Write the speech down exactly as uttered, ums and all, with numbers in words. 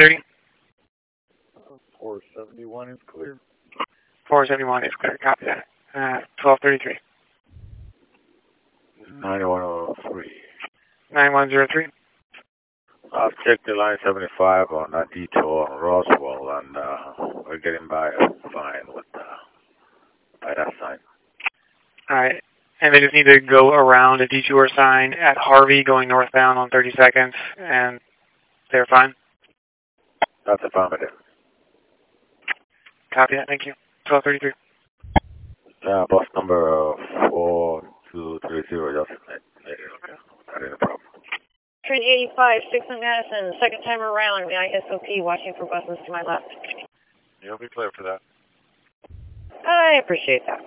thirty? four seventy-one is clear. four seventy-one is clear. Copy that. Uh, twelve thirty-three. ninety-one oh three. nine one zero three. I've checked the line seventy-five on that detour on Roswell, and uh, we're getting by fine with uh, by that sign. All right. And they just need to go around a detour sign at Harvey going northbound on thirty seconds, and they're fine? That's affirmative. Copy that. Thank you. twelve thirty-three. Yeah, bus number uh, four two three zero, just let, let it okay. That ain't a problem. Train eighty-five, six in Madison, second time around, the I S O P watching for buses to my left. You'll be clear for that. I appreciate that.